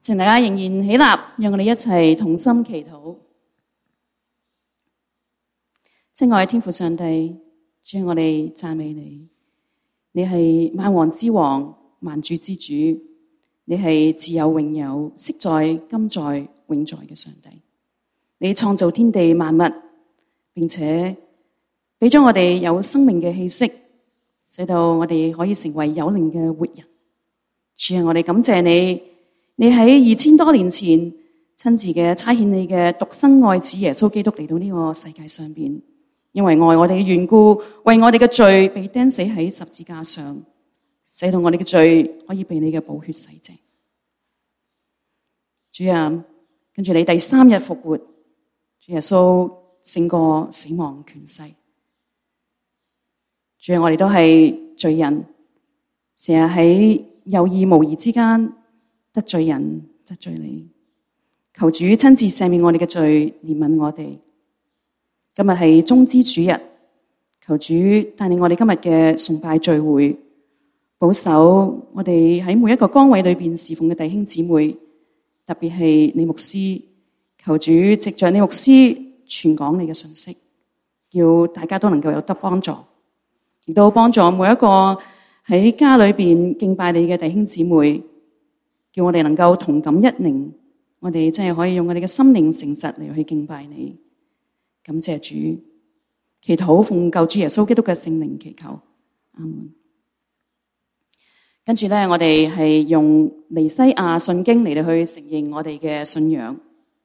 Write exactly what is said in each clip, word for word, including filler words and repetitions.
請大家仍然起立，讓我哋一齊同心祈禱。親愛的天父上帝，主，我哋讚美你，你係萬王之王，萬主之主，你係自有永有，昔在今在永在嘅上帝。你創造天地萬物，並且俾咗我哋有生命嘅氣息，使到我哋可以成為有靈嘅活人。主啊，我哋感謝你，你喺二千多年前親自嘅差遣你嘅獨生愛子耶穌基督嚟到呢個世界上邊，因為愛我哋嘅緣故，為我哋嘅罪被釘死喺十字架上，使到我哋嘅罪可以被你嘅寶血洗淨。主啊，跟住你第三日復活，主耶穌勝過死亡權勢。主啊，我哋都係罪人，成日喺有意無意之間得罪人，得罪你。求主親自赦免我哋嘅罪，憐憫我哋。今日係棕枝主日，求主帶領我哋今日嘅崇拜聚會，保守我哋喺每一個崗位裏邊侍奉嘅弟兄姊妹，特別係李牧師。求主藉着李牧師傳講你嘅信息，叫大家都能夠有得幫助，亦都幫助每一個喺家裏邊敬拜你嘅弟兄姊妹，叫我哋能夠同感一靈，我哋真係可以用我哋嘅心靈誠實嚟去敬拜你。感謝主，祈禱奉救主耶穌基督嘅聖靈祈求，阿門。跟住咧，我哋係用尼西亞信經嚟到去承認我哋嘅信仰。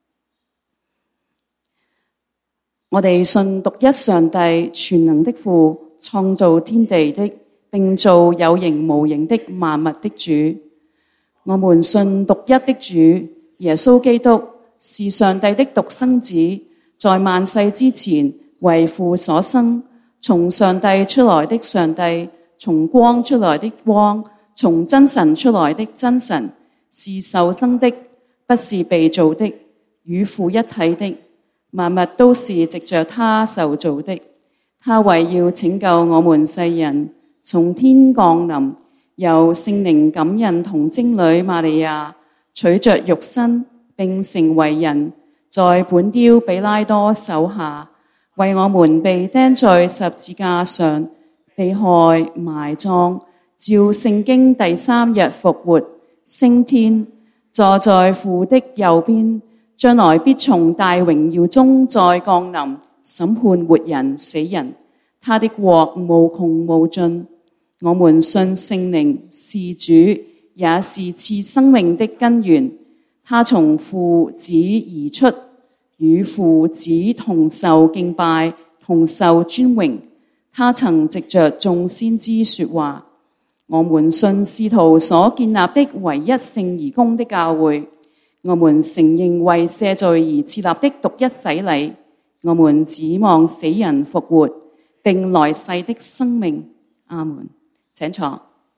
我哋信獨一上帝全能的父，創造天地的，並造有形無形的萬物的主。我們信獨一的主耶穌基督是上帝的獨生子，在萬世之前為父所生，從上帝出來的上帝，從光出來的光，從真神出來的真神，是受生的，不是被造的，與父一體的。萬物都是藉着他受造的。他為要拯救我們世人，從天降臨，由聖靈感孕童貞女瑪利亞取着肉身，並成為人，在本丟彼拉多手下，為我們被釘在十字架上，被害埋葬，照聖經第三日復活，升天，坐在父的右邊，將來必從大榮耀中再降臨，審判活人死人。他的國無窮無盡。我們信聖靈是主，也是賜生命的根源。他從父子而出，與父子同受敬拜，同受尊榮。他曾藉着眾先知說話。我們信使徒所建立的唯一聖而公的教會。我們承認為赦罪而設立的獨一洗禮。我們指望死人復活，並來世的生命。阿門。請坐。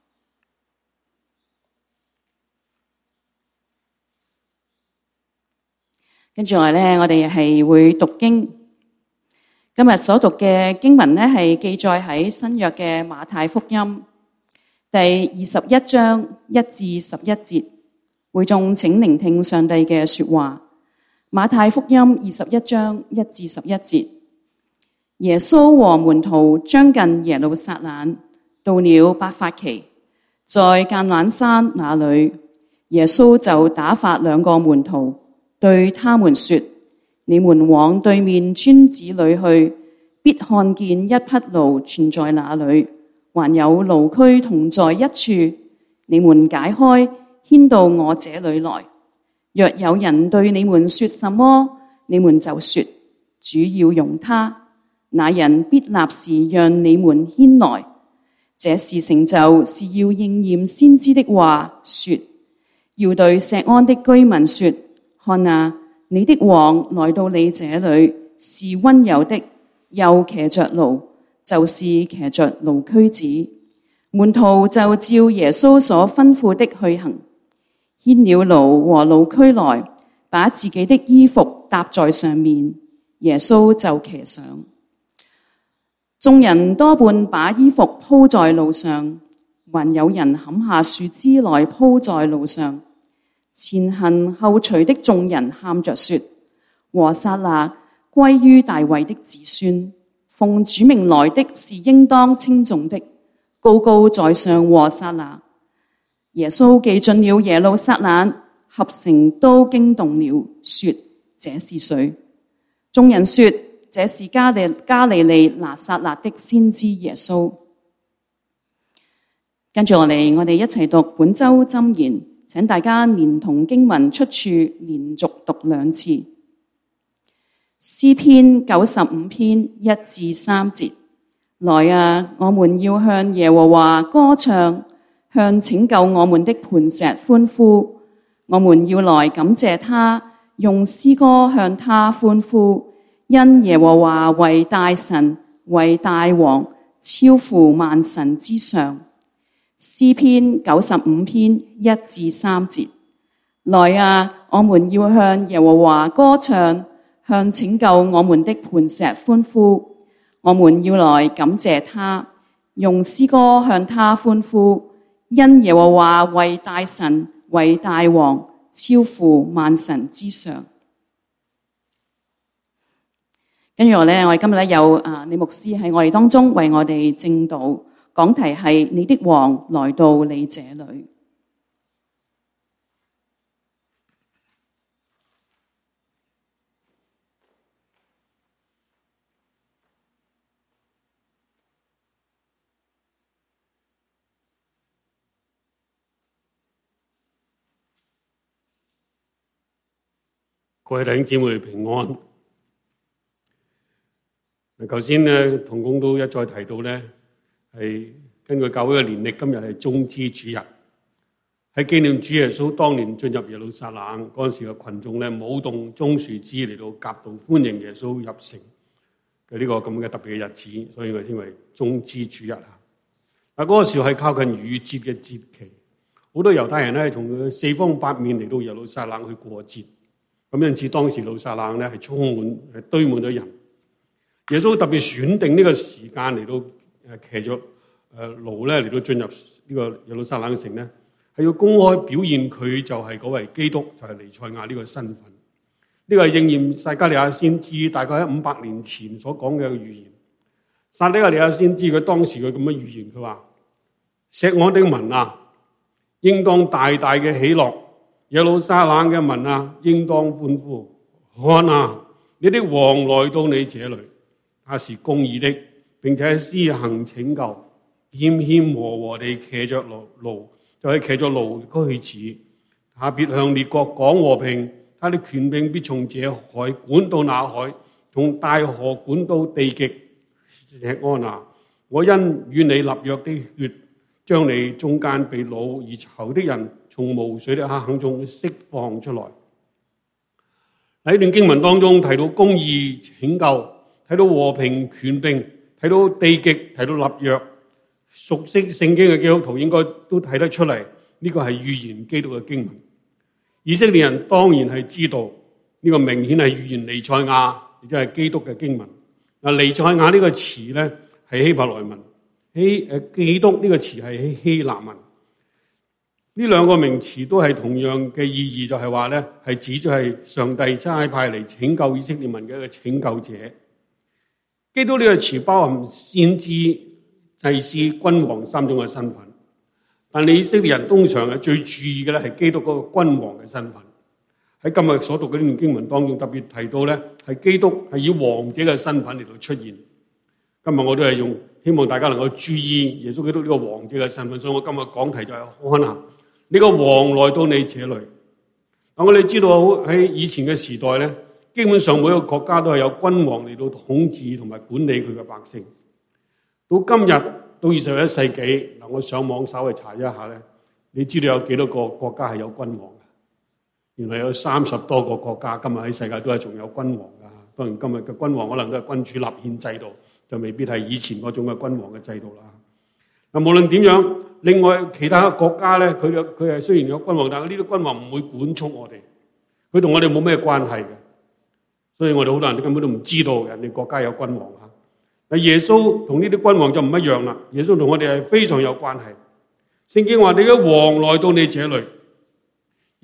跟住嚟咧，我哋係會讀經。今日所讀嘅經文咧，係記載喺新約嘅馬太福音第二十一章一至十一節。會眾請聆聽上帝嘅說話。馬太福音二十一章一至十一節。耶穌和門徒將近耶路撒冷，到了伯法其，在橄欖山那裏，耶穌就打發兩個門徒，對他們說：你們往對面村子裏去，必看見一匹驢存在那裏，還有驢駒同在一處，你們解開，牽到我這裏來。若有人對你們說什麼，你們就說：主要容他。那人必立時讓你們牽來。這事成就，是要應驗先知的話，說：要對錫安的居民說，看啊，你的王來到你這裏，是溫柔的，又騎着驢，就是騎着驢駒子。門徒就照耶穌所吩咐的去行，牽了驢和驢駒來，把自己的衣服搭在上面，耶穌就騎上。眾人多半把衣服鋪在路上，還有人砍下樹枝來鋪在路上。 前行後隨的眾人喊着說：和散那歸於大衛的子孫，奉主名來的是應當稱頌的，高高在上和散那。耶穌既進了耶路撒冷，合城都驚動了，說：這是誰？眾人說：這是加利加利利拿撒勒的先知耶穌。跟住落嚟，我哋一齊讀本周箴言，請大家連同經文出處連續讀兩次。詩篇九十五篇一至三節：來啊，我們要向耶和華歌唱，向拯救我們的磐石歡呼。我們要來感謝他，用詩歌向他歡呼，因耶和華為大神，為大王，超乎萬神之上。詩篇九十五篇一至三節：來啊，我們要向耶和華歌唱，向拯救我們的磐石歡呼。我們要來感謝他，用詩歌向他歡呼，因耶和華為大神，為大王，超乎萬神之上。跟住我咧，我哋今日咧有啊李牧師喺我哋當中為我哋證道。講題係你的王來到你這裏。 各位弟兄姊妹平安。嗱，頭先咧同工都一再提到咧，係根據教會嘅年曆，今日係棕枝主日，喺紀念主耶穌當年進入耶路撒冷嗰陣時嘅群眾咧，舞動棕樹枝嚟到夾道歡迎耶穌入城嘅呢個咁嘅特別嘅日子，所以我稱為棕枝主日啊。嗱，嗰個時候係靠近逾節嘅節期，好多猶太人咧從四方八面嚟到耶路撒冷去過節，咁因此當時耶路撒冷咧係充滿係堆滿咗人。耶穌特別選定呢個時間嚟到誒騎咗誒驢咧嚟到進入呢個耶路撒冷城咧，係要公開表現佢就係嗰位基督，就係彌賽亞呢個身份。呢個係應驗撒迦利亞先知大概喺五百年前所講嘅預言。撒迦利亞先知佢當時佢咁樣預言，佢話：錫安的民啊，應當大大嘅喜樂；耶路撒冷嘅民啊，應當歡呼。看啊，你的王來到你這裏。他是公義的，並且施行拯救，謙謙和和地騎着驢，就係騎着驢駒子。他必向列國講和平，他的權柄必從這海管到那海，從大河管到地極。錫安啊，我因與你立約的血，將你中間被擄而囚的人，從無水的黑坑中釋放出來。喺呢段經文當中提到公義拯救，睇到和平權柄，睇到地極，睇到立約。熟悉聖經嘅基督徒應該都睇得出嚟，呢個係預言基督嘅經文。以色列人當然係知道呢個明顯係預言彌賽亞，亦即係基督嘅經文。嗱，彌賽亞呢個詞咧係希伯來文，希誒基督呢個詞係希臘文。呢兩個名詞都係同樣嘅意義，就係話咧係指咗係上帝差派嚟拯救以色列民嘅一個拯救者。基督呢個詞包含先知、祭司、君王三種嘅身份，但你以色列人通常係最注意嘅咧係基督嗰個君王嘅身份。喺今日所讀嘅呢段經文當中特別提到咧係基督係以王者嘅身份嚟到出現。今日我都係用希望大家能夠注意耶穌基督呢個王者嘅身份，所以我今日講題就係看啊，呢個王來到你這裏。嗱，我哋知道喺以前嘅時代咧，基本上每個國家都係有君王嚟到統治同埋管理佢嘅百姓。到今日到二十一世紀，嗱，我上網稍微查一下咧，你知道有幾多個國家係有君王嘅？原來有三十多個國家今日喺世界都係仲有君王噶。當然今日嘅君王可能都係君主立憲制度，就未必係以前嗰種嘅君王嘅制度啦。嗱，無論點樣，另外其他國家咧，佢佢係雖然有君王，但係呢啲君王唔會管束我哋，佢同我哋冇咩關係嘅。所以我哋好多人根本都唔知道人哋國家有君王嚇。但耶穌同呢啲君王就唔一樣啦。耶穌同我哋係非常有關係。聖經話：你嘅王來到你這裏。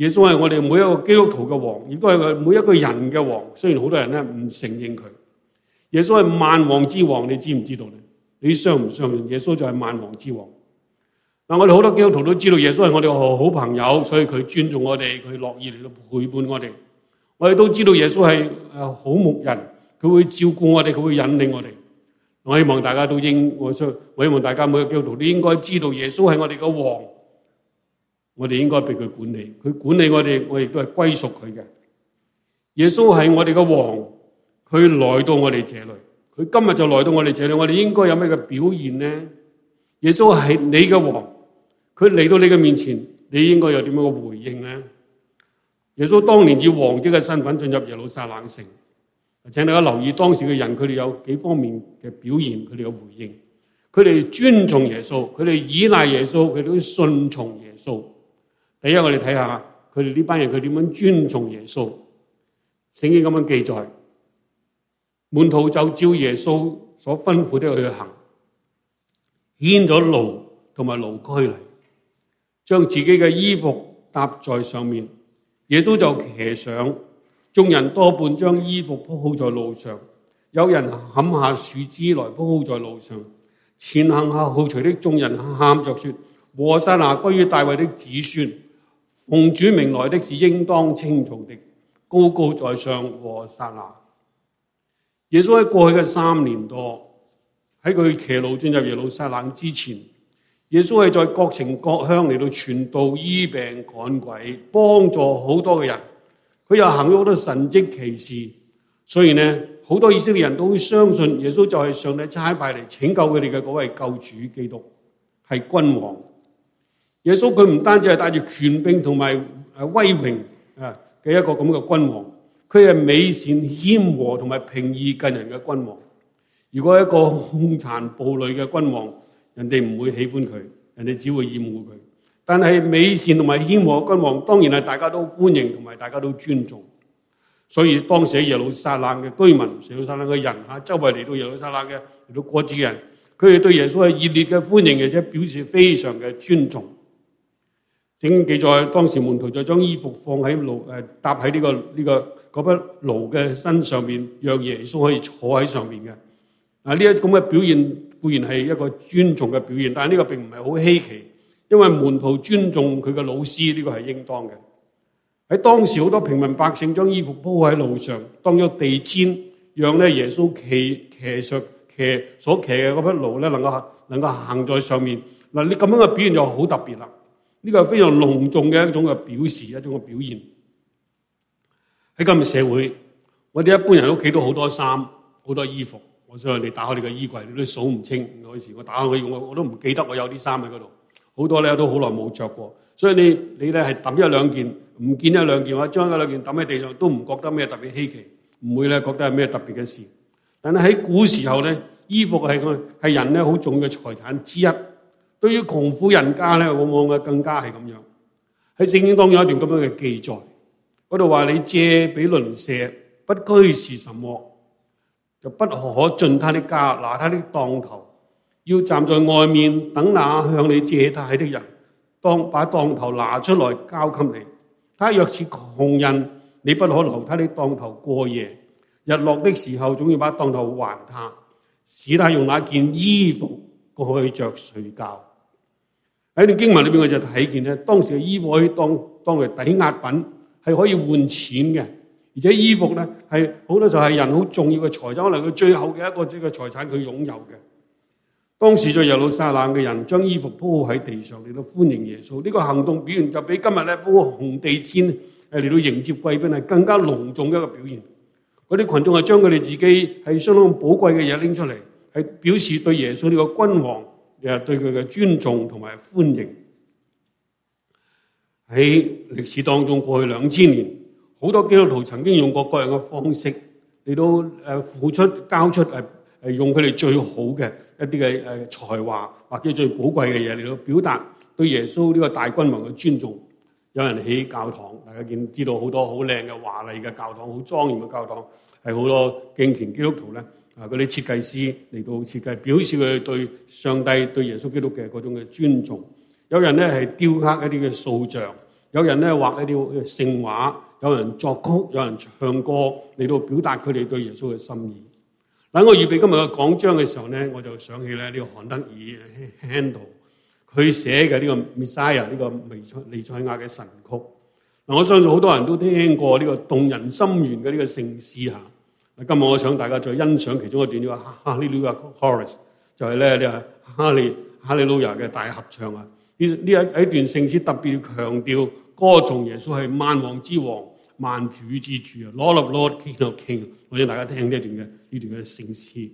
耶穌係我哋每一個基督徒嘅王，亦都係每一個人嘅王。雖然好多人咧唔承認佢，耶穌係萬王之王，你知唔知道咧？你相唔相信耶穌就係萬王之王？嗱，我哋好多基督徒都知道耶穌係我哋嘅好朋友，所以佢尊重我哋，佢樂意嚟到陪伴我哋。我哋都知道耶穌係誒好牧人，佢會照顧我哋，佢會引領我哋。我希望大家都應，我想我希望大家每個基督徒都應該知道耶穌係我哋嘅王，我哋應該俾佢管理，佢管理我哋，我亦都係歸屬佢嘅。耶穌係我哋嘅王，佢來到我哋這裏，佢今日就來到我哋這裏，我哋應該有咩嘅表現呢？耶穌係你嘅王，佢嚟到你嘅面前，你應該有點樣嘅回應呢？耶穌當年以王者嘅身份進入耶路撒冷城，請大家留意當時嘅人，佢哋有幾方面嘅表現，佢哋嘅回應。佢哋尊重耶穌，佢哋依賴耶穌，佢哋都順從耶穌。第一，我哋睇下佢哋呢班人佢點樣尊重耶穌。聖經咁樣記載，門徒就照耶穌所吩咐的去行，牽咗驢同埋驢駒嚟，將自己嘅衣服搭在上面。耶穌就騎上，眾人多半將衣服鋪好在路上，有人砍下樹枝來鋪好在路上。前行下後隨的眾人喊着說：和散那歸於大衛的子孫，奉主名來的是應當稱頌的，高高在上和散那。耶穌喺過去嘅三年多，喺佢騎驢進入耶路撒冷之前，耶穌係在各城各鄉嚟到傳道、醫病、趕鬼，幫助好多嘅人。佢又行咗好多神蹟奇事，所以呢，好多以色列人都會相信耶穌就係上帝差派嚟拯救佢哋嘅嗰位救主基督，係君王。耶穌佢唔單止係帶住權柄同埋誒威榮啊嘅一個咁嘅君王，佢係美善謙和同埋平易近人嘅君王。如果一個兇殘暴戾嘅君王，人哋唔會喜歡佢，人哋只會厭惡佢。但係美善同埋謙和嘅君王，當然係大家都歡迎同埋大家都尊重。所以當時喺耶路撒冷嘅居民、耶路撒冷嘅人嚇，周圍嚟到耶路撒冷嘅嚟到過節嘅人，佢哋對耶穌係熱烈嘅歡迎，而且表示非常嘅尊重。聖經記載，當時門徒就將衣服放喺驢誒搭喺呢個呢、這個嗰匹驢嘅身上面，讓耶穌可以坐喺上面嘅。啊，呢一咁嘅表現固然係一個尊重嘅表現，但係呢個並唔係好稀奇，因為門徒尊重佢嘅老師，呢、這個係應當嘅。喺當時好多平民百姓將衣服鋪喺路上，當咗地氈，讓咧耶穌騎騎上騎所騎嘅嗰匹驢咧能夠能夠行在上面。嗱，你咁樣嘅表現就好特別啦。呢個係非常隆重嘅一種嘅表示，一種嘅表現。喺今日社會，我哋一般人屋企都好多衫，好多衣服。我相信你打開你嘅衣櫃，你都數唔清。有時我打開我我都唔記得我有啲衫喺嗰度，好多咧都好耐冇着過。所以你你咧係抌一兩件，唔見一兩件，或者將一兩件抌喺地上，都唔覺得咩特別稀奇，唔會咧覺得係咩特別嘅事。但係喺古時候咧，衣服係個係人咧好重要嘅財產之一。對於窮苦人家咧，往往嘅更加係咁樣。喺聖經當中有一段咁樣嘅記載，嗰度話你借俾鄰舍，不拘是什麼，就不可進他的家，拿他的當頭，要站在外面等那向你借貸的人，當把當頭拿出來交給你。他若是窮人，你不可留他的當頭過夜，日落的時候總要把當頭還他，使他用那件衣服過去着睡覺。喺段經文裏邊，我就睇見咧，當時嘅衣服可以當當為抵押品，係可以換錢嘅，而且衣服咧係好多時候係人好重要嘅財產，可能佢最後嘅一個即係財產佢擁有嘅。當時在耶路撒冷嘅人將衣服鋪喺地上嚟到歡迎耶穌，呢、這個行動表現就比今日咧鋪紅地氈誒嚟到迎接貴賓係更加隆重嘅一個表現。嗰啲群眾係將佢哋自己係相當寶貴嘅嘢拎出嚟，係表示對耶穌呢個君王誒對佢嘅尊重同埋歡迎。喺歷史當中過去兩千年，好多基督徒曾經用過各樣嘅方式嚟到誒付出交出誒誒用佢哋最好嘅一啲嘅誒才華或者最寶貴嘅嘢嚟到表達對耶穌呢個大君王嘅尊重。有人起教堂，大家見知道好多好靚嘅華麗嘅教堂，好莊嚴嘅教堂，係好多敬虔基督徒咧啊嗰啲設計師嚟到設計，表示佢哋對上帝對耶穌基督嘅嗰種嘅尊重。有人咧係雕刻一啲嘅塑像， 有人咧畫一啲聖畫，有人作曲，有人唱歌嚟到表達佢哋對耶穌嘅心意。等我預備今日嘅講章嘅時候咧，我就想起咧呢個韓德爾 Handel 佢寫嘅呢個 Messiah 呢個彌賽彌賽亞嘅神曲。嗱，我相信好多人都聽過呢個動人心弦嘅呢個聖詩嚇。今日我想大家再欣賞其中一段呢個哈利路亞 chorus， 就係咧呢個哈利哈利路亞嘅大合唱啊！呢呢一一段聖詩特別強調歌頌耶穌係萬王之王、萬主之主啊 ，Lord of Lord、King of King。我想大家聽呢一段嘅呢段嘅聖詩。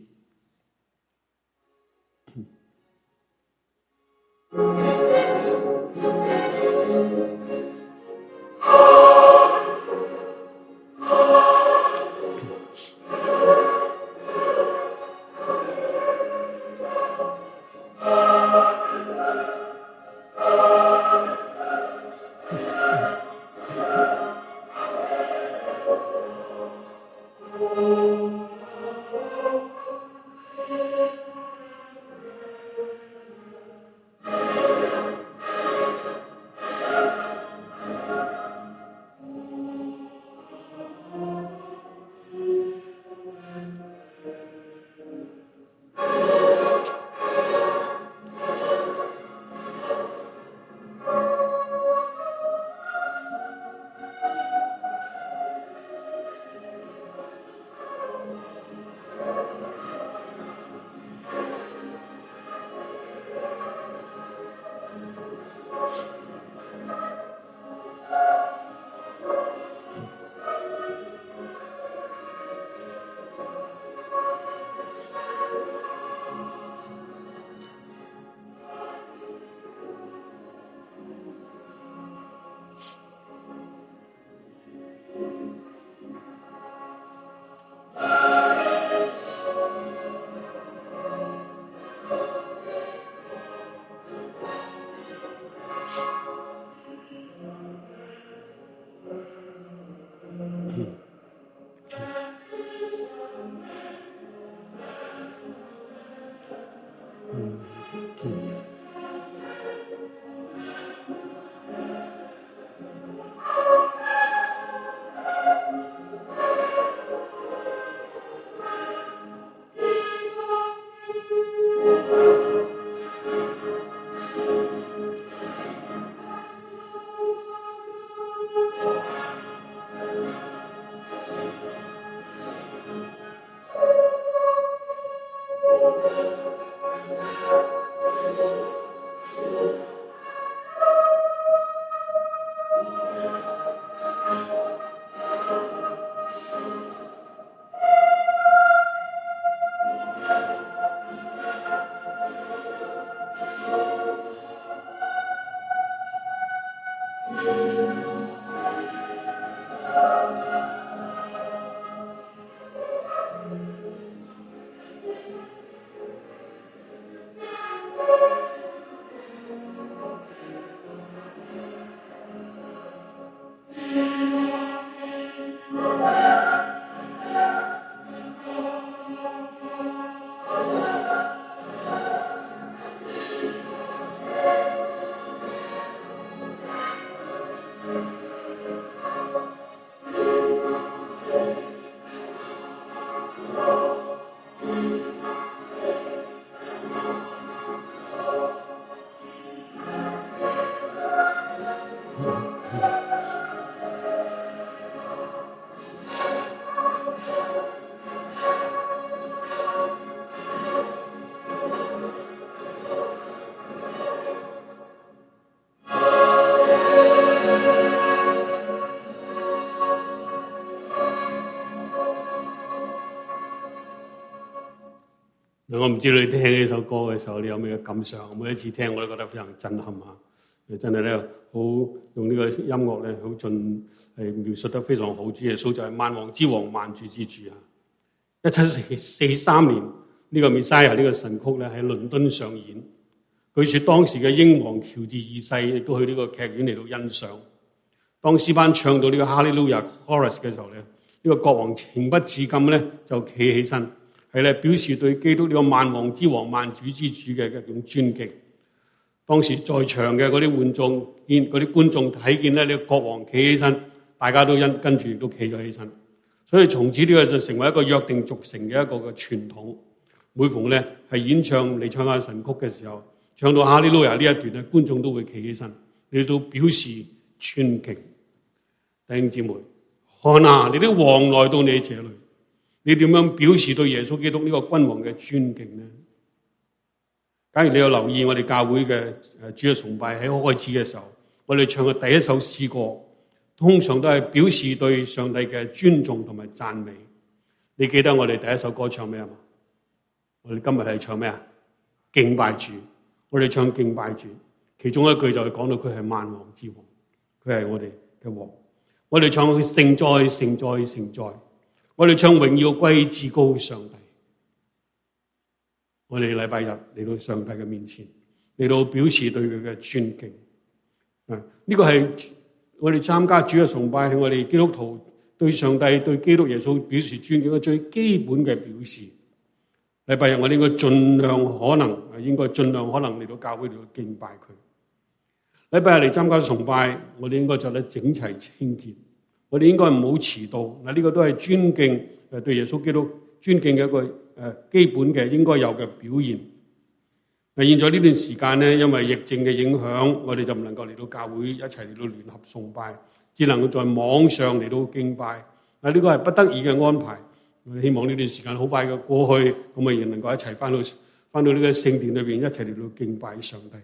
我唔知道你聽呢首歌嘅時候，你有咩感想？每一次聽我都覺得非常震撼嚇，真係咧好用呢個音樂咧，好盡係描述得非常好。主耶穌就係萬王之王、萬主之主啊！一七四三年呢個 Messiah 呢個神曲咧喺倫敦上演，據說當時嘅英皇喬治二世亦都去呢個劇院嚟到欣賞。當詩班唱到呢個哈利路亞 chorus 嘅時候咧，呢、這個國王情不自禁咧就企起身。係咧，表示對基督呢個萬王之王、萬主之主嘅一種尊敬。 當時在場嘅嗰啲觀眾見嗰啲觀眾睇見咧，呢個國王企起身，大家都因跟住亦都企咗起身。所以從此呢個就成為一個約定俗成嘅一個嘅傳統。每逢咧係演唱嚟唱下神曲嘅時候，唱到哈利路亞呢一段咧，觀眾都會企起身，嚟到表示尊敬。弟兄姊妹，看啊，你啲王來到你這裏，你點樣表示對耶穌基督呢個君王嘅尊敬呢？假如你有留意我哋教會嘅誒主日崇拜喺開始嘅時候，我哋唱嘅第一首詩歌，通常都係表示對上帝嘅尊重同埋讚美。你記得我哋第一首歌唱咩啊？我哋今日係唱咩啊？敬拜主。我哋唱敬拜主，其中一句就係講到佢係萬王之王，佢係我哋嘅王。我哋唱聖哉聖哉聖哉，我哋唱榮耀歸至高上帝。我哋禮拜日嚟到上帝嘅面前，嚟到表示對佢嘅尊敬。啊，呢個係我哋參加主日崇拜，係我哋基督徒對上帝、對基督耶穌表示尊敬嘅最基本嘅表示。禮拜日我哋應該盡量可能，應該盡量可能嚟到教會嚟到敬拜佢。禮拜日嚟參加崇拜，我哋應該做得整齊清潔。我哋應該唔好遲到。嗱，呢個都係尊敬誒對耶穌基督尊敬嘅一個誒基本嘅應該有嘅表現。嗱，現在呢段時間咧，因為疫症嘅影響，我哋就唔能夠嚟到教會一齊嚟到聯合崇拜，只能夠在網上嚟到敬拜。嗱，呢個係不得已嘅安排。我希望呢段時間好快嘅過去，咁我仍能夠一齊翻到翻到呢個聖殿裏邊，一齊嚟到敬拜上帝。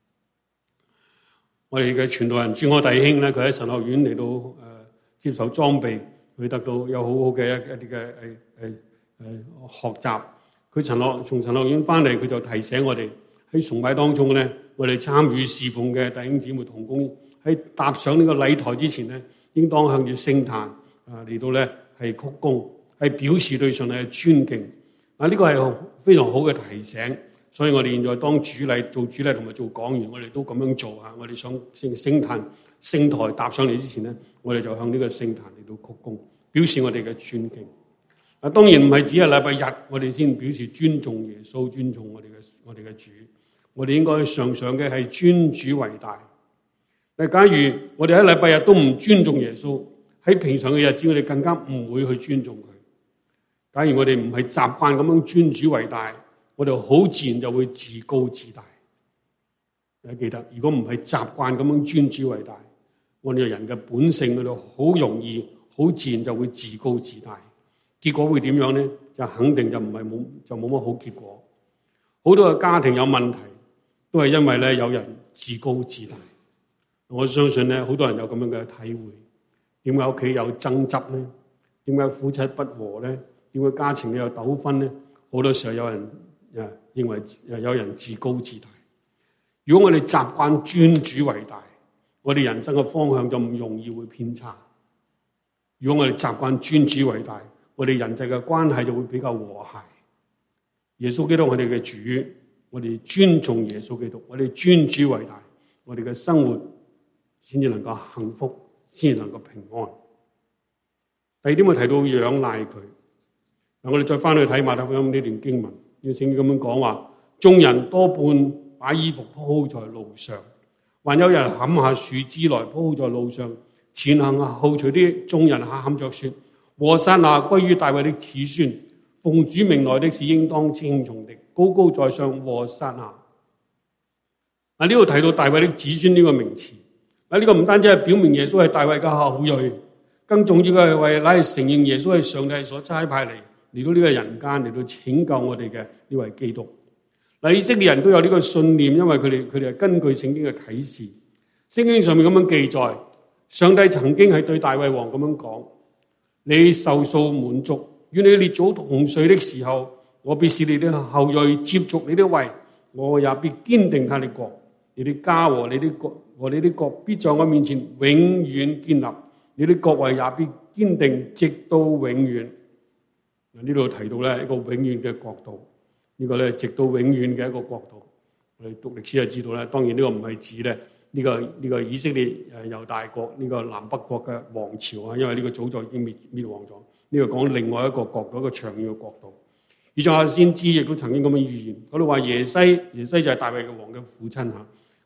我哋嘅傳道人朱柯弟兄咧，佢喺神學院嚟到誒、呃、接受裝備，佢得到有好好嘅一一啲嘅誒誒誒學習。佢陳樂從神學院翻嚟，佢就提醒我哋喺崇拜當中咧，我哋參與侍奉嘅弟兄姊妹同工喺踏上呢個禮台之前咧，應當向住聖壇啊嚟到咧係鞠躬。係表示對上帝嘅尊敬，啊呢個係非常好嘅提醒，所以我哋現在當主禮做主禮同埋做講員，我哋都咁樣做啊！我哋上聖聖壇聖台踏上嚟之前咧，我哋就向呢個聖壇嚟到鞠躬，表示我哋嘅尊敬。啊，當然唔係只係禮拜日我哋先表示尊重耶穌、尊重我哋嘅我哋嘅主，我哋應該常常嘅係尊主為大。但假如我哋喺禮拜日都唔尊重耶穌，喺平常嘅日子我哋更加唔會去尊重佢。假如我哋唔係習慣咁樣尊主為大，我哋好自然就會自高自大。大家記得，如果唔係習慣咁樣尊主為大，我哋人嘅本性嗰度好容易、好自然就會自高自大。結果會點樣呢？就肯定就唔係冇就冇乜好結果。好多嘅家庭有問題，都係因為咧有人自高自大。我相信咧，好多人有咁樣嘅體會。點解屋企有爭執咧？點解夫妻不和咧？點解家庭有糾紛咧？好多時候有人誒認為誒有人自高自大。如果我哋習慣尊主為大，我哋人生嘅方向就唔容易會偏差。如果我哋習慣尊主為大，我哋人際嘅關係就會比較和諧。耶穌基督我哋嘅主，我哋尊重耶穌基督，我哋尊主為大，我哋嘅生活先至能夠幸福，先至能夠平安。第二點我提到仰賴佢。嗱，我哋再翻去睇馬太福音呢段經文，要聖經咁樣講話：眾人多半把衣服鋪在路上，還有人砍下樹枝來鋪在路上，前行後隨啲眾人下喊着說：和散那歸於大衛的子孫，奉主名來的是應當稱頌的，高高在上和散那。嗱，呢度提到大衛的子孫呢個名詞，嗱，呢個唔單止係表明耶穌係大衛嘅後裔，更重要嘅係為乃係承認耶穌係上帝所差派嚟。嚟到呢個人間，嚟到拯救我哋嘅呢位基督。嗱，以色列人都有呢個信念，因為佢哋佢哋係根據聖經嘅啟示。聖經上面咁樣記載，上帝曾經係對大衛王咁樣講：你壽數滿足，與你列祖同睡的時候，我必使你的後裔接續你的位，我也必堅定他的國。你的家和你的國和你的國必在我面前永遠建立，你的國位也必堅定，直到永遠。呢度提到咧一個永遠嘅國度，呢個咧直到永遠嘅一個國度。我哋讀歷史就知道咧，當然呢個唔係指咧呢個呢個以色列誒猶大國呢個南北國嘅王朝啊，因為呢個早就已經滅滅亡咗。呢個講另外一個國度，一個長遠嘅國度。以賽亞先知亦都曾經咁樣預言，嗰度話耶西耶西就係大衛嘅王嘅父親嚇。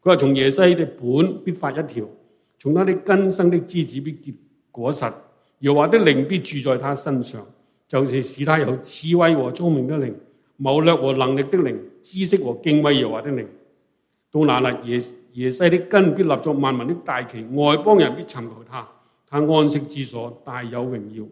佢話從耶西的本必發一條，從他的根生的枝子必結果實。耶和華的靈必住在他身上，就是使他有智慧和聰明的靈，謀略和能力的靈，知識和敬畏耶和華的靈。到那日，耶耶西的根必立作萬民的大旗，外邦人必尋求他，他安息之所大有榮耀。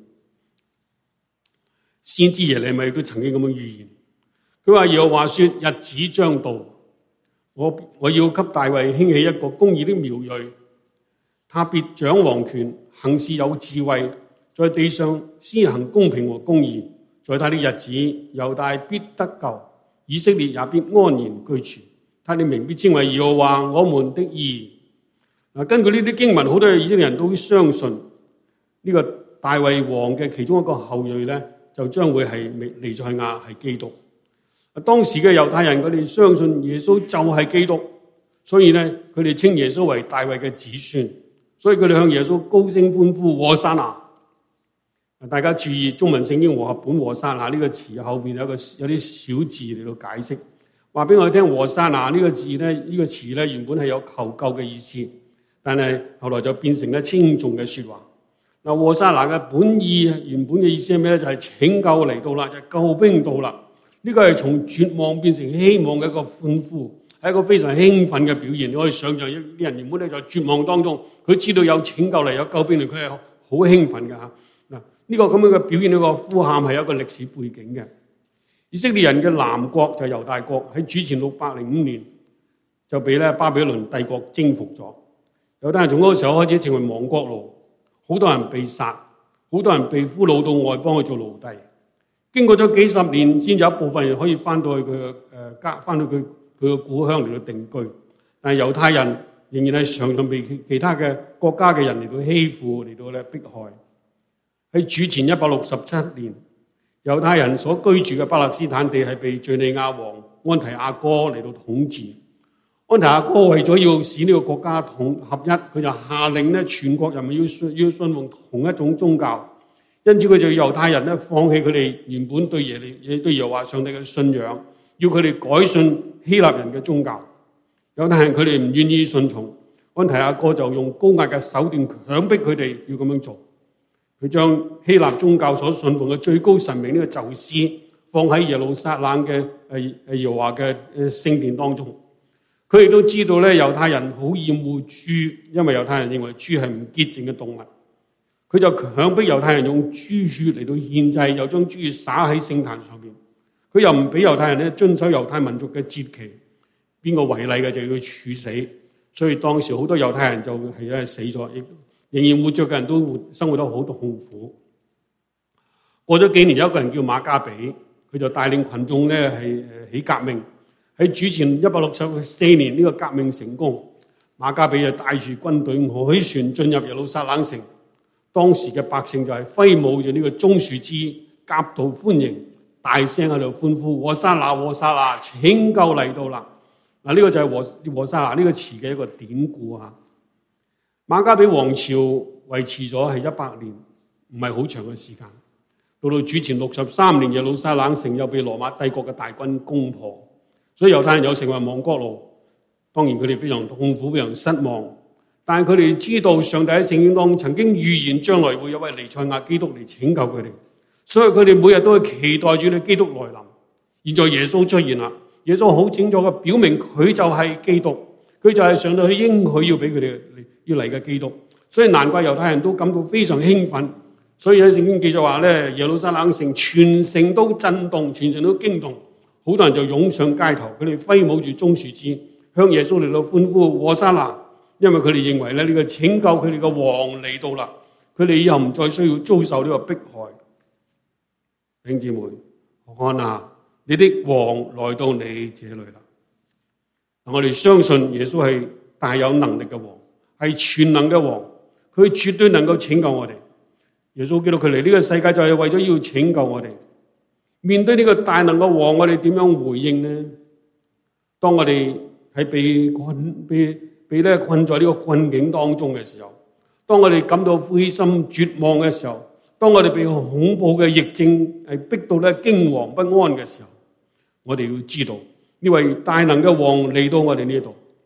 先知耶利米都曾經咁樣預言，佢話耶和華說：日子將到，我我要給大衛興起一個公義的苗裔，他必掌王權，行事有智慧，在地上施行公平和公義。在他的日子，猶大必得救，以色列也必安然居住。他的名必稱為耶和華我們的義。根據呢啲經文，好多以色列人都相信呢個大衛王嘅其中一個後裔咧，就將會係彌賽亞，係基督。當時嘅猶太人佢哋相信耶穌就係基督，所以咧佢哋稱耶穌為大衛嘅子孫，所以佢哋向耶穌高聲歡呼和散那。大家注意中文聖經和合本和散那呢個詞後面有個有啲小字嚟到解釋，話俾我哋聽和散那呢個字咧，呢、這個詞咧原本係有求救嘅意思，但係後來就變成咧稱頌嘅說話。嗱，和散那嘅本意原本嘅意思係咩咧？就係、是、拯救嚟到啦，就係、是、救兵到啦。呢個係從絕望變成希望嘅一個歡呼，係一個非常興奮嘅表現。你可以想象一啲人原本咧就絕望當中，佢知道有拯救嚟，有救兵嚟，佢係好興奮㗎嚇。嗱，呢個咁樣嘅表現，呢個呼喊係有一個歷史背景嘅。以色列人嘅南國就係猶大國，喺主前六百零五年就被咧巴比倫帝國征服咗。猶大人從嗰個時候開始成為亡國奴，好多人被殺，好多人被俘虜到外邦去做奴隸。經過咗幾十年，先有一部分人可以翻到去佢嘅誒家，翻到佢佢嘅故鄉嚟到定居。但係猶太人仍然係常常被其他嘅國家嘅人嚟到欺負，嚟到咧迫害。喺主前一百六十七年，猶太人所居住嘅巴勒斯坦地係被敘利亞王安提阿哥嚟到統治。安提阿哥為咗要使呢個國家統合一，佢就下令咧全國人民要信要信奉同一種宗教。因此佢就要猶太人咧放棄佢哋原本對耶利對耶和華上帝嘅信仰，要佢哋改信希臘人嘅宗教。猶太人佢哋唔願意順從，安提阿哥就用高壓嘅手段強迫佢哋要咁樣做。佢將希臘宗教所信奉嘅最高神明呢個宙斯放喺耶路撒冷嘅誒誒耶和華嘅誒聖殿當中。佢亦都知道咧猶太人好厭惡豬，因為猶太人認為豬係唔潔淨嘅動物。佢就強迫猶太人用豬血嚟到獻祭，又將豬血灑喺聖壇上面。佢又唔俾猶太人咧遵守猶太民族嘅節期，邊個違例嘅就要處死。所以當時好多猶太人就係咧死咗，亦仍然活着嘅人都活生活得好痛苦。過咗幾年，有一個人叫馬加比，佢就帶領群眾咧係誒起革命。喺主前一百六十四年呢個革命成功，馬加比就帶住軍隊凱旋進入耶路撒冷城。當時嘅百姓就係揮舞住呢個棕樹枝，夾道歡迎，大聲喺度歡呼：和散那，和散那，拯救嚟到啦！嗱，呢個就係和和散那呢個詞嘅一個典故嚇。馬加比王朝維持咗係一百年，唔係好長嘅時間。到到主前六十三年，耶路撒冷城又被羅馬帝國嘅大軍攻破，所以猶太人又成為亡國奴。當然佢哋非常痛苦，非常失望。但係佢哋知道上帝喺聖經當中曾經預言將來會有位彌賽亞基督嚟拯救佢哋，所以佢哋每日都會期待住呢基督來臨。現在耶穌出現啦，耶穌好清楚嘅表明佢就係基督，佢就係上帝去應許要俾佢哋要嚟嘅基督。所以難怪猶太人都感到非常興奮。所以喺聖經記載話咧，耶路撒冷城全城都震動，全城都驚動，好多人就湧上街頭，佢哋揮舞住棕樹枝，向耶穌嚟到歡呼和散那。因為佢哋認為咧呢個拯救佢哋嘅王嚟到啦，佢哋以後唔再需要遭受呢個迫害。弟兄姊妹，看啊，你的王來到你這裏啦。我哋相信耶穌係大有能力嘅王，係全能嘅王，佢絕對能夠拯救我哋。耶穌基督佢嚟呢個世界就係為咗要拯救我哋。面對呢個大能嘅王，我哋點樣回應呢？當我哋係被困被被咧困在呢個困境當中嘅時候，當我哋感到灰心絕望嘅時候，當我哋被恐怖嘅疫症係逼到咧驚惶不安嘅時候，我哋要知道呢位大能嘅王嚟到我哋呢度，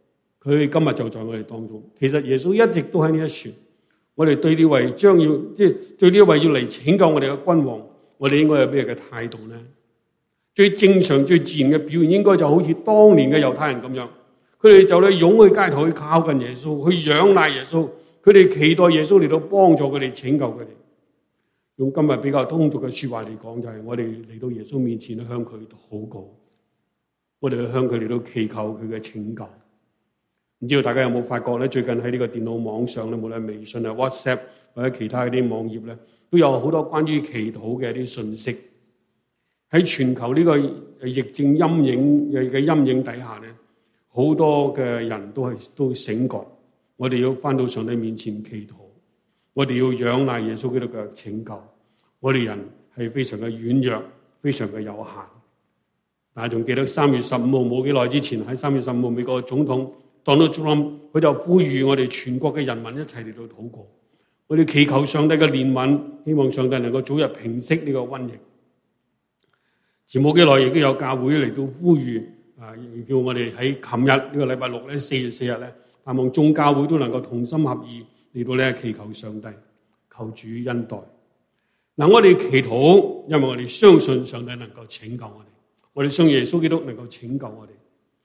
佢今日就在我哋當中。其實耶穌一直都喺呢一船。我哋對呢位將要即係對呢位要嚟拯救我哋嘅君王，我哋應該有咩嘅態度呢？最正常、最自然嘅表現，應該就好似當年嘅猶太人咁樣，佢哋就咧湧去街頭去靠近耶穌，去仰賴耶穌，佢哋期待耶穌嚟到幫助佢哋、拯救佢哋。用今日比較通俗嘅說話嚟講，就係我哋嚟到耶穌面前向佢禱告，我哋向佢嚟到祈求佢嘅拯救。唔知道大家有冇發覺咧？最近喺呢個電腦網上咧，無論微信啊、WhatsApp 或者其他啲網頁咧，都有好多關於祈禱嘅一啲信息。喺全球呢個疫症陰影嘅嘅陰影底下咧，好多嘅人都係都醒覺，我哋要翻到上帝面前祈禱，我哋要仰賴耶穌基督嘅拯救。我哋人係非常嘅軟弱，非常嘅有限。但係仲記得三月十五號冇幾耐之前，喺三月十五號美國總統Donald Trump，佢就呼籲我哋全國嘅人民一齊嚟到禱告，我哋祈求上帝嘅憐憫，希望上帝能夠早日平息呢個瘟疫。前冇幾耐亦都有教會嚟到呼籲，啊，叫我哋喺琴日呢個禮拜六咧，四月四日咧，盼望眾教會都能夠同心合意嚟到咧祈求上帝，求主恩待。嗱，我哋祈禱，因為我哋相信上帝能夠拯救我哋，我哋相信耶穌基督能夠拯救我哋。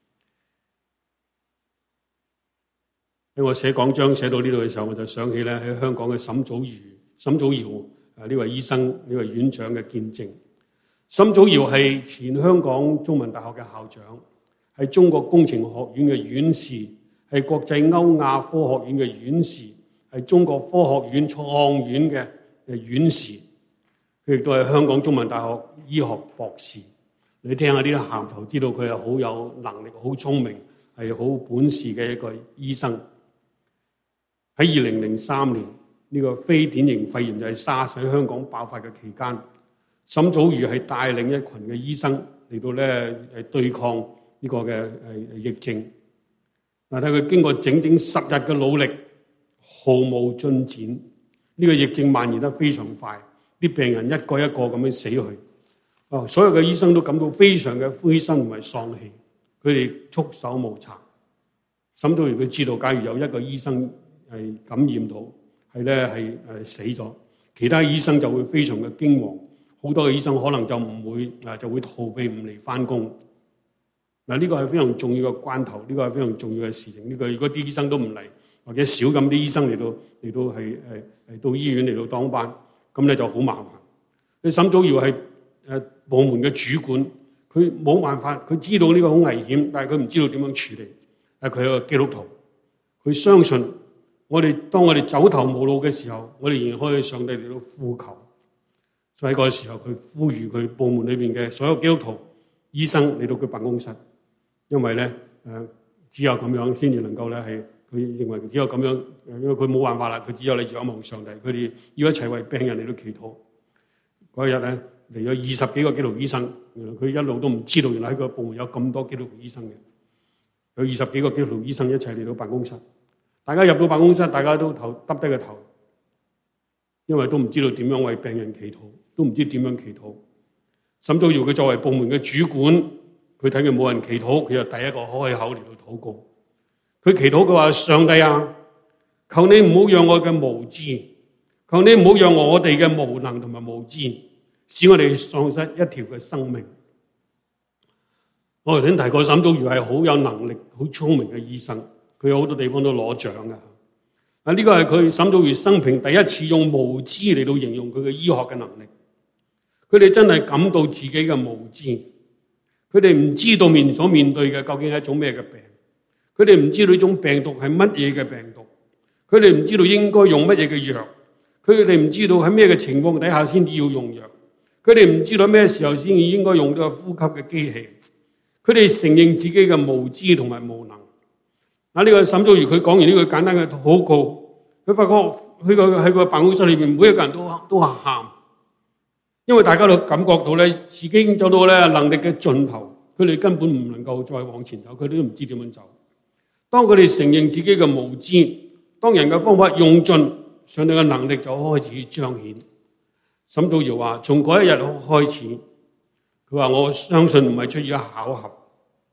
喺我寫講章寫到呢度嘅時候，我就想起咧喺香港嘅沈祖堯、沈祖堯啊呢位醫生、呢位院長嘅見證。沈祖堯係前香港中文大學嘅校長，係中國工程學院嘅院士，係國際歐亞科學院嘅院士，係中國科學院創院嘅嘅院士。佢亦都係香港中文大學醫學博士。你聽下呢啲銜頭，知道佢係好有能力、好聰明、係好本事嘅一個醫生。喺二零零三年呢個非典型肺炎就係沙士喺香港爆發嘅期間，沈祖堯係帶領一群嘅醫生嚟到咧誒對抗呢個嘅誒疫症。但係佢經過整整十日嘅努力，毫無進展。呢個疫症蔓延得非常快，啲病人一個一個咁樣死去。哦，所有嘅醫生都感到非常嘅灰心同埋喪氣，佢哋束手無策。沈祖堯佢知道，假如有一個醫生係感染到，係咧係誒死咗，其他醫生就會非常嘅驚惶，好多嘅醫生可能就唔會啊，就會逃避唔嚟翻工。嗱，呢個係非常重要嘅關頭，呢個係非常重要嘅事情。呢個如果啲醫生都唔嚟，或者少咁啲醫生嚟到嚟到係誒係到醫院嚟到當班，咁咧就好麻煩。佢沈祖堯係誒部門嘅主管，佢冇辦法，佢知道呢個好危險，但係佢唔知道點樣處理。但係佢係個基督徒，佢相信我哋當我哋走投無路嘅時候，我哋仍然可以上帝嚟到呼求。所以喺嗰個時候，佢呼籲佢部門裏邊嘅所有基督徒醫生嚟到佢辦公室，因為咧誒只有咁樣先至能夠咧係佢認為只有咁樣，因為佢冇辦法啦，佢只有你仰望上帝，佢哋要一齊為病人嚟到祈禱。嗰日咧嚟咗二十幾個基督徒醫生，原來佢一路都唔知道，原來喺個部門有咁多基督徒醫生嘅。有二十幾個基督徒醫生一齊嚟到辦公室，大家入到辦公室，大家都頭耷低個頭，因為都唔知道點樣為病人祈禱，都唔知點樣祈禱。沈祖堯佢作為部門嘅主管，佢睇見冇人祈禱，佢就第一個開口嚟到禱告。佢祈禱佢話：上帝啊，求你唔好讓我嘅無知，求你唔好讓我哋嘅無能同埋無知，使我哋喪失一條嘅生命。我頭先提過，沈祖堯係好有能力、好聰明嘅醫生，佢有好多地方都攞獎㗎。啊，呢個係佢沈祖堯生平第一次用無知嚟到形容佢嘅醫學嘅能力。佢哋真係感到自己嘅無知，佢哋唔知道面所面對嘅究竟係一種咩嘅病，佢哋唔知道呢種病毒係乜嘢嘅病毒，佢哋唔知道應該用乜嘢嘅藥，佢哋唔知道喺咩嘅情況底下先至要用藥，佢哋唔知道咩時候先至應該用呢個呼吸嘅機器。佢哋承認自己嘅無知同埋無能。嗱，呢個沈祖堯佢講完呢句簡單嘅禱告，佢發覺佢個喺個辦公室裏邊，每一個人都都係喊，因為大家都感覺到咧，自己已經走到咧能力嘅盡頭，佢哋根本唔能夠再往前走，佢哋都唔知點樣走。當佢哋承認自己嘅無知，當人嘅方法用盡，上帝嘅能力就開始彰顯。沈祖堯話：從嗰一日開始。佢話：我相信唔係出於巧合，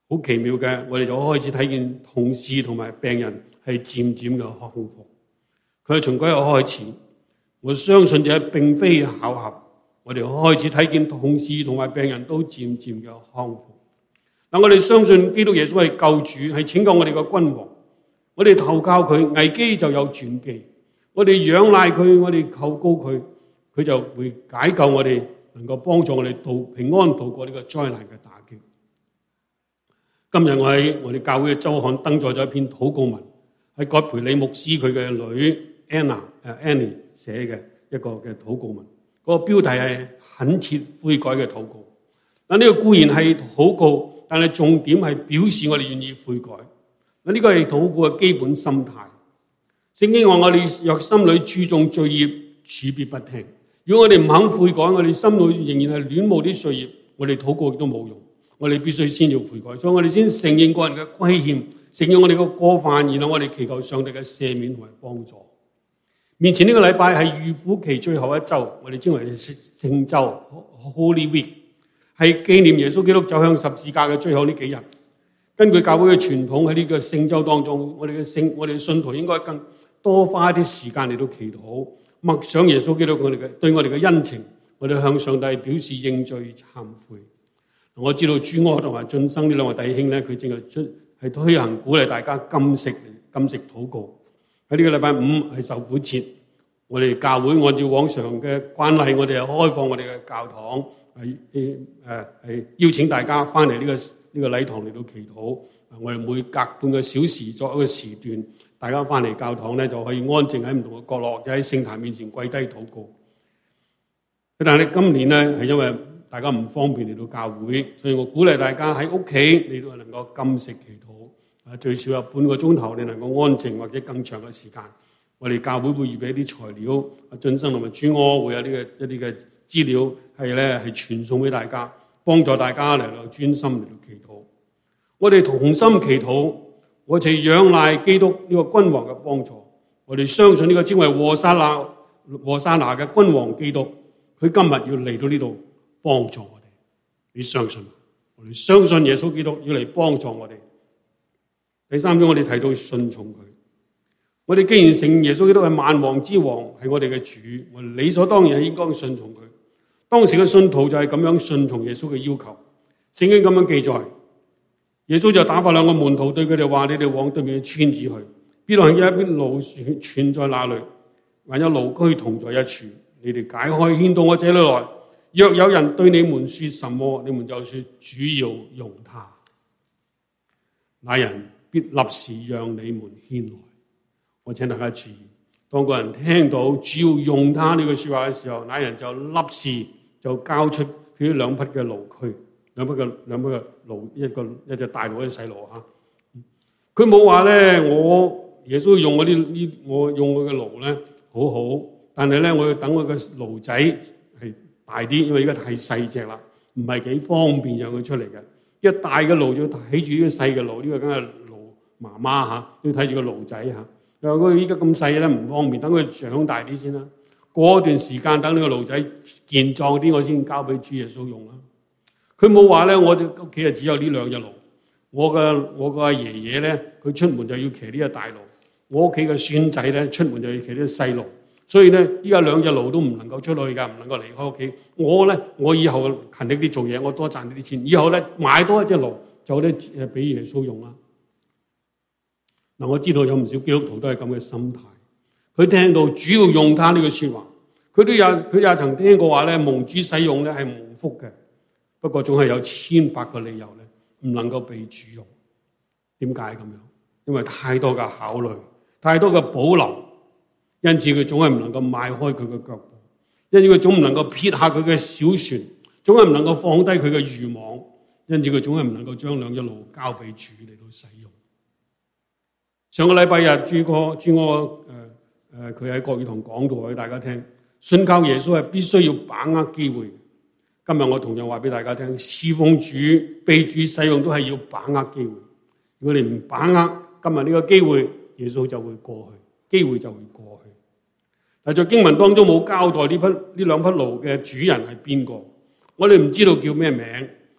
好奇妙嘅，我哋就開始睇見同事同埋病人係漸漸嘅康復。佢係從嗰日開始，我相信就係並非巧合，我哋開始睇見同事同埋病人都漸漸嘅康復。但我哋相信基督耶穌係救主，係拯救我哋嘅君王。我哋投靠佢，危機就有轉機；我哋仰賴佢，我哋求告佢，佢就會解救我哋，能夠幫助我哋度平安度過呢個災難嘅打擊。今日我喺我哋教會嘅週刊登載咗一篇禱告文，係葛培理牧師佢嘅女 Anna 誒 Annie 寫嘅一個嘅禱告文。嗰個標題係懇切悔改嘅禱告。嗱，呢個固然係禱告，但係重點係表示我哋願意悔改。嗱，呢個係禱告嘅基本心態。聖經話我哋若心裏注重罪孽，處必不聽。如果我哋唔肯悔改，我哋心裏仍然係戀慕啲罪孽，我哋禱告亦都冇用。我哋必須先要悔改，所以我哋先承認個人嘅虧欠，承認我哋嘅過犯，然後我哋祈求上帝嘅赦免同埋幫助。面前呢個禮拜係預苦期最後一週，我哋稱為聖週 Holy Week， 係紀念耶穌基督走向十字架嘅最後呢幾日。根據教會嘅傳統，喺呢個聖週當中，我哋嘅聖我哋嘅信徒應該更多花一啲時間嚟到祈禱，默想耶穌基督我哋嘅對我哋嘅恩情，我哋向上帝表示認罪懺悔。我知道朱柯同埋晉生呢兩位弟兄咧，佢正係出係推行鼓勵大家禁食禁食禱告。喺呢個禮拜五係受苦節，我哋教會按照往常嘅慣例，我哋係開放我哋嘅教堂，係誒誒係邀請大家翻嚟呢個呢個禮堂嚟到祈禱。我哋每隔半個小時作一個時段，大家翻嚟教堂咧就可以安靜喺唔同嘅角落，就喺聖壇面前跪低禱告。但係今年咧係因為大家唔方便嚟到教會，所以我鼓勵大家喺屋企你都係能夠禁食祈禱，啊最少有半個鐘頭你能夠安靜或者更長嘅時間。我哋教會會預備一啲材料，阿晉生同埋朱柯會有呢個一啲嘅資料係咧係傳送俾大家，幫助大家嚟到專心嚟到祈禱。我哋同心祈禱，我哋仰賴基督呢個君王嘅幫助。我哋相信呢個稱為和散那和散那嘅君王基督，佢今日要嚟到呢度幫助我哋。你相信嗎？我哋相信耶穌基督要嚟幫助我哋。第三點，我哋提到順從佢。我哋既然承認耶穌基督係萬王之王，係我哋嘅主，我哋理所當然係應該順從佢。當時嘅信徒就係咁樣順從耶穌嘅要求。聖經咁樣記載，耶穌就打發兩個門徒對佢哋話：你哋往對面嘅村子去，必能有一邊驢拴在那裏，還有驢駒同在一處，你哋解開牽到我這裏來。若有人對你們說什麼，你們就說主要用他，那人必立時讓你們牽來。我請大家注意，當個人聽到主要用他呢句說話嘅時候，那人就立時就交出佢兩匹嘅驢駒，兩匹嘅兩匹嘅驢，一個一隻大驢，一隻細驢吓。佢冇話咧，我耶穌用我啲呢，我用我嘅驢咧好好，但係咧我要等我嘅驢仔係大啲，因為而家太細隻啦，唔係幾方便讓佢出嚟嘅。一大嘅驢就要睇住呢個細嘅驢，呢個梗係驢媽媽吓，要睇住個驢仔吓。佢話佢依家咁細咧唔方便，等佢長大啲先啦。過一段時間等呢個驢仔健壯啲，我先交俾主耶穌用啦。佢冇話咧，我哋屋企啊只有呢兩隻驢。我嘅我個阿爺爺咧，佢出門就要騎呢隻大驢。我屋企嘅孫仔咧，出門就要騎呢隻細驢。所以咧，依家兩隻驢都唔能夠出去㗎，唔能夠離開屋企。我咧，我以後勤力啲做嘢，我多賺啲錢。以後咧買多一隻驢，就咧誒俾耶穌用啦。嗱，我知道有唔少基督徒都係咁嘅心態。佢聽到主要用他呢句説話，佢都有佢也曾聽過話咧，蒙主使用咧係蒙福嘅。不過總係有千百個理由咧，唔能夠被主用。點解咁樣？因為太多嘅考慮，太多嘅保留，因此佢總係唔能夠邁開佢嘅腳步，因此佢總唔能夠撇下佢嘅小船，總係唔能夠放低佢嘅漁網，因此佢總係唔能夠將兩隻驢交俾主嚟到使用。上個禮拜日，朱哥朱哥誒誒，佢喺國語堂講道俾大家聽，信靠耶穌係必須要把握機會。今日我同樣話俾大家聽，侍奉主、被主使用都係要把握機會。如果你唔把握今日呢個機會，耶穌就會過去，機會就會過去。但在經文當中冇交代呢匹呢兩匹驢嘅主人係邊個，我哋唔知道叫咩名，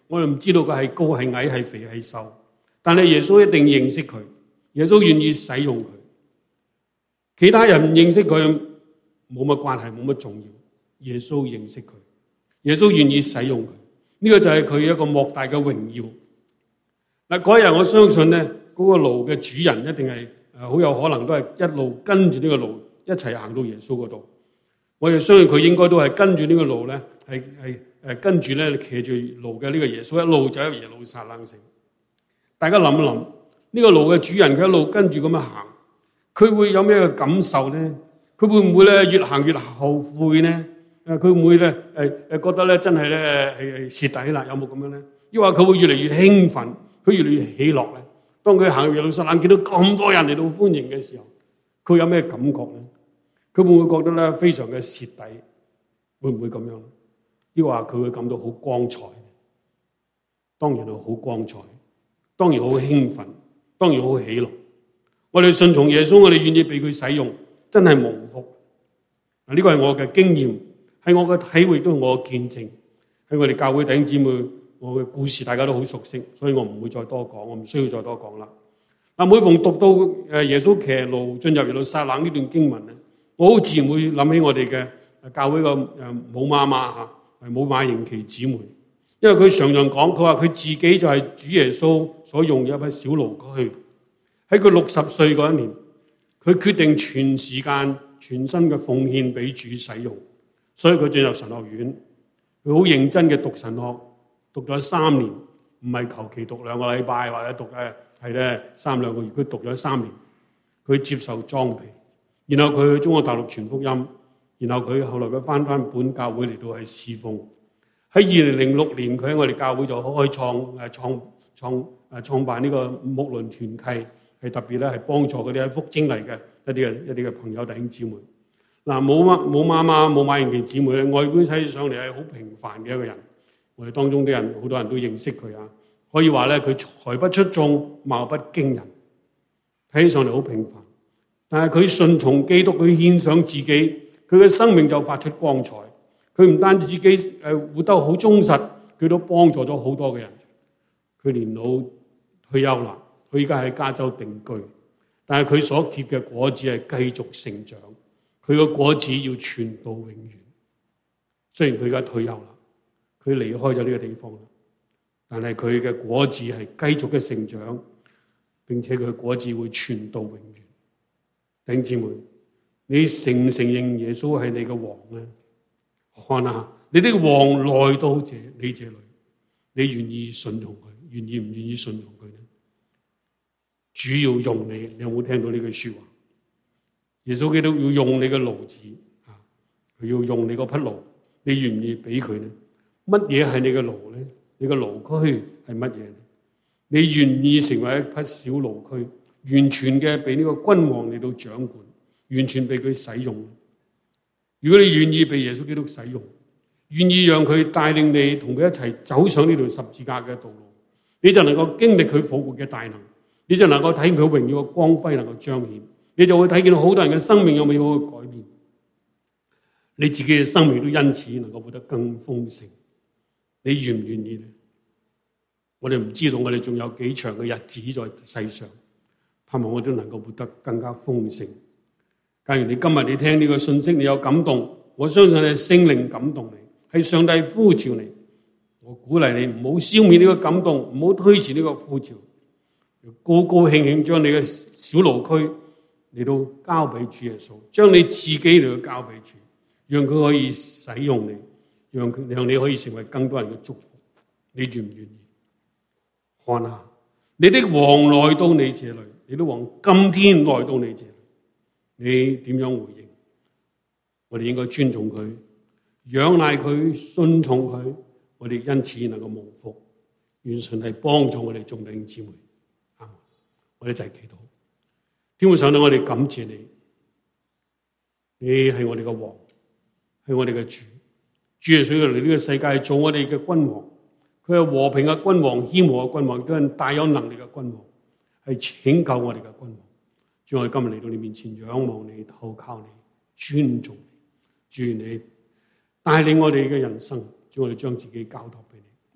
我哋唔知道佢係高係矮係肥係瘦，但係耶穌一定認識佢，耶穌願意使用佢。其他人唔認識佢冇乜關係，冇乜重要。耶穌認識佢，耶穌願意使用佢，呢個就係佢一個莫大嘅榮耀。嗱，嗰日我相信咧，嗰個驢嘅主人一定係誒好有可能都係一路跟住呢個驢一齊行到耶穌嗰度。我哋相信佢應該都係跟住呢個驢咧，係係誒跟住咧騎住驢嘅呢個耶穌一路走入耶路撒冷城。大家諗一諗，呢個驢嘅主人佢一路跟住咁樣行，佢會有咩嘅感受咧？佢會唔會咧越行越後悔咧？誒，佢會唔會咧誒誒覺得咧真係咧係係蝕底啦？有冇咁樣咧？抑或佢會越嚟越興奮，佢越嚟越喜樂咧？當佢行入耶路撒冷見到咁多人嚟到歡迎嘅時候，佢有咩感覺咧？佢會唔會覺得咧非常嘅蝕底？會唔會咁樣？抑或佢會感到好光彩？當然係好光彩，當然好興奮，當然好喜樂。我哋順從耶穌，我哋願意俾佢使用，真係蒙福。嗱，呢個係我嘅經驗，係我嘅體會，都係我嘅見證。喺我哋教會弟兄姊妹，我嘅故事大家都好熟悉，所以我唔會再多講，我唔需要再多講啦。嗱，每逢讀到誒耶穌騎驢進入耶路撒冷呢段經文咧，我好自然會諗起我哋嘅教會個誒母媽媽嚇，係母馬盈琪姊妹，因為佢常常講，佢話佢自己就係主耶穌所用嘅一匹小驢駒。喺佢六十歲嗰一年，佢決定全時間、全身嘅奉獻俾主使用，所以佢進入神學院，佢好認真嘅讀神學，讀咗三年，唔係求其讀兩個禮拜或者讀誒係咧三兩個月，佢讀咗三年，佢接受裝備，然後佢去中國大陸傳福音，然後佢後來佢翻翻本教會嚟到係侍奉。喺二零零六年，佢喺我哋教會就開創誒創創誒創辦呢個牧倫團契。係特別咧，係幫助嗰啲喺福精嚟嘅一啲嘅一啲嘅朋友弟兄姊妹。嗱，冇媽冇媽媽冇馬盈琪姊妹咧，外觀睇上嚟係好平凡嘅一個人。我哋當中啲人好多人都認識佢啊，可以話咧佢才不出眾，貌不驚人，睇起上嚟好平凡。但係佢順從基督，佢獻上自己，佢嘅生命就發出光彩。佢唔單止自己誒活得好忠實，佢都幫助咗好多嘅人。佢年老退休啦。佢依家喺加州定居，但係佢所結嘅果子係繼續成長，佢個果子要傳到永遠。雖然佢而家退休啦，佢離開咗呢個地方啦，但係佢嘅果子係繼續嘅成長，並且佢嘅果子會傳到永遠。弟兄姊妹，你承唔承認耶穌係你嘅王咧？看下你的王來到這你這裏，你願意順從佢，願意唔願意順從佢咧？主要用你，你有冇聽到呢句說話？耶穌基督要用你嘅驢子啊，佢要用你嗰匹驢，你願唔願意俾佢咧？乜嘢係你嘅驢咧？你嘅驢駒係乜嘢？你願意成為一匹小驢駒，完全嘅俾呢個君王嚟到掌管，完全俾佢使用？如果你願意被耶穌基督使用，願意讓佢帶領你同佢一齊走上呢條十字架嘅道路，你就能夠經歷佢復活嘅大能。你就能夠睇佢榮耀嘅光輝能夠彰顯，你就會睇見到好多人嘅生命有美好嘅改變，你自己嘅生命都因此能夠活得更豐盛。你願唔願意呢？我哋唔知道我哋仲有幾長嘅日子在世上，盼望我都能夠活得更加豐盛。假如你今日你聽呢個信息，你有感動，我相信係聖靈感動你，係上帝呼召你。我鼓勵你唔好消滅呢個感動，唔好推遲呢個呼召。高高興興將你嘅小驢駒嚟到交俾主耶穌，將你自己嚟到交俾主，讓佢可以使用你，讓佢讓你可以成為更多人嘅祝福。你願唔願意？看下你的王來到你這裏，你的王今天來到你這裏，你點樣回應？我哋應該尊重佢，仰賴佢，順從佢，我哋因此能夠蒙福。願上帝幫助我哋眾弟兄姊妹。我哋一齊祈禱。天父上帝，我哋感謝你，你係我哋嘅王，係我哋嘅主。主耶穌嚟呢個世界做我哋嘅君王，佢係和平嘅君王，謙和嘅君王，都係大有能力嘅君王，係拯救我哋嘅君王。主，我哋今日嚟到你面前，仰望你，投靠你，尊重你，主你帶領我哋嘅人生。主，我哋將自己交託俾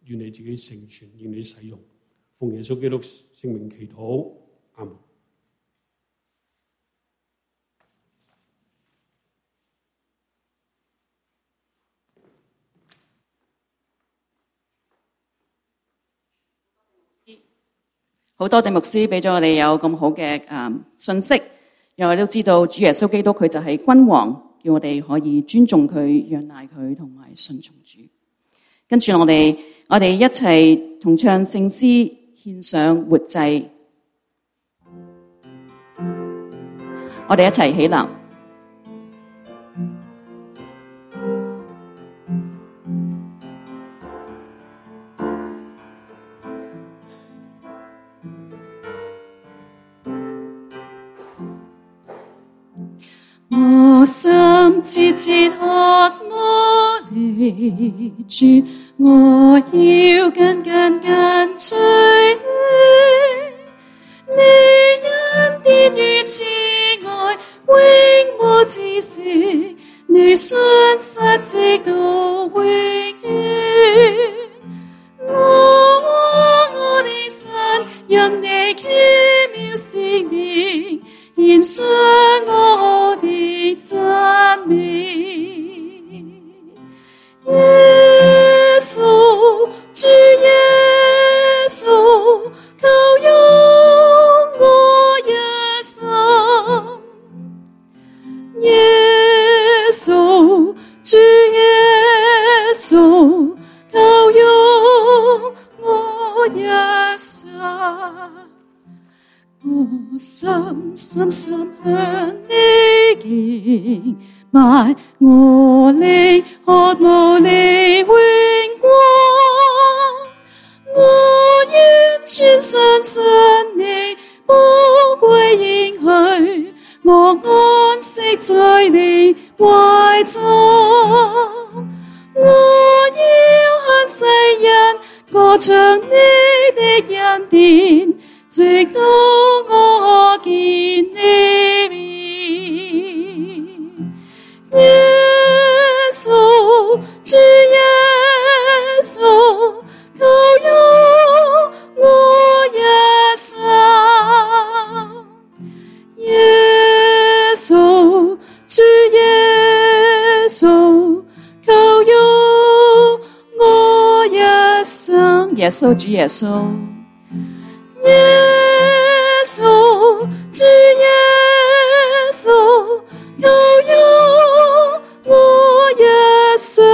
願你自己成全，願你使用。奉耶穌基督聖名祈禱，阿門。 好多謝牧師俾咗我哋有咁好嘅誒信息，讓我哋都知道主耶穌基督佢就係君王，叫我哋可以尊重佢、仰賴佢同埋順從主。跟住我哋，我哋一齊同唱聖詩，獻上活祭。我哋一齊起立。我心切切渴慕你，主，我要緊緊跟隨你。你恩典與慈愛永無止息，你信實直到永遠。我和我的神，因你奇妙聖名，獻上我的讚美。耶穌，主耶穌，求用我一生。耶穌，主耶穌，求用我一生。我深深深向你敬拜，我靈渴慕你榮光。我完全相信你寶貴應許，我安息在你懷中。我要向世人歌唱你的恩典，直到我見你面。耶穌，主耶穌，求用我一生。耶穌，主耶穌，求用我一生。耶穌，主耶穌。耶穌，主耶穌，求用我一生。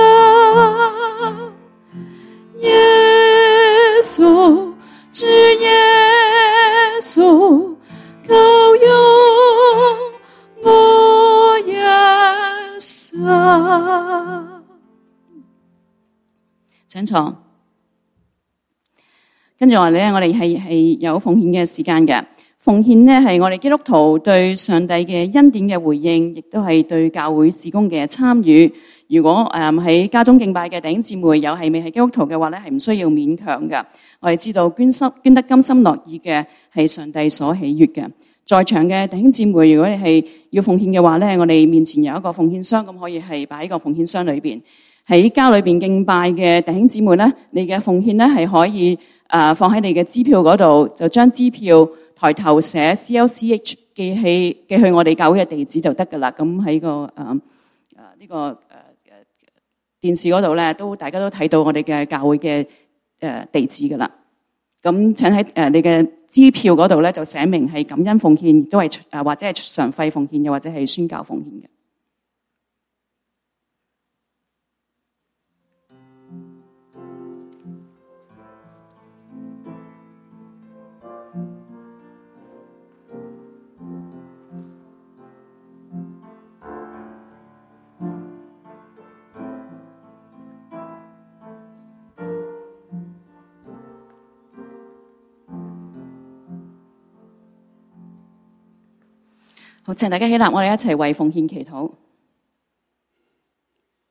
耶穌，主耶穌，求用我一生。請坐。跟住我哋咧，我哋係係有奉獻嘅時間嘅。奉獻呢係我哋基督徒對上帝嘅恩典嘅回應，亦都係對教會事工嘅參與。如果誒喺家中敬拜嘅弟兄姊妹有係未係基督徒嘅話咧，係唔需要勉強嘅。我哋知道捐心捐得甘心樂意嘅係上帝所喜悅嘅。在場嘅弟兄姊妹，如果你係要奉獻嘅話咧，我哋面前有一個奉獻箱，咁可以係擺喺個奉獻箱裏邊。喺家裏邊敬拜嘅弟兄姊妹咧，你嘅奉獻咧係可以。誒、呃、放喺你嘅支票嗰度，就將支票抬頭寫 C L C H 寄去寄去我哋教會嘅地址就得㗎啦。咁喺個誒誒呢個誒誒、呃、電視嗰度咧，都大家都睇到我哋嘅教會嘅誒、呃、地址㗎啦。咁請喺誒、呃、你嘅支票嗰度咧，就寫明係感恩奉獻，都係誒或者係常費奉獻，又或者係宣教奉獻嘅。好，請大家起立，我哋一齊為奉獻祈禱。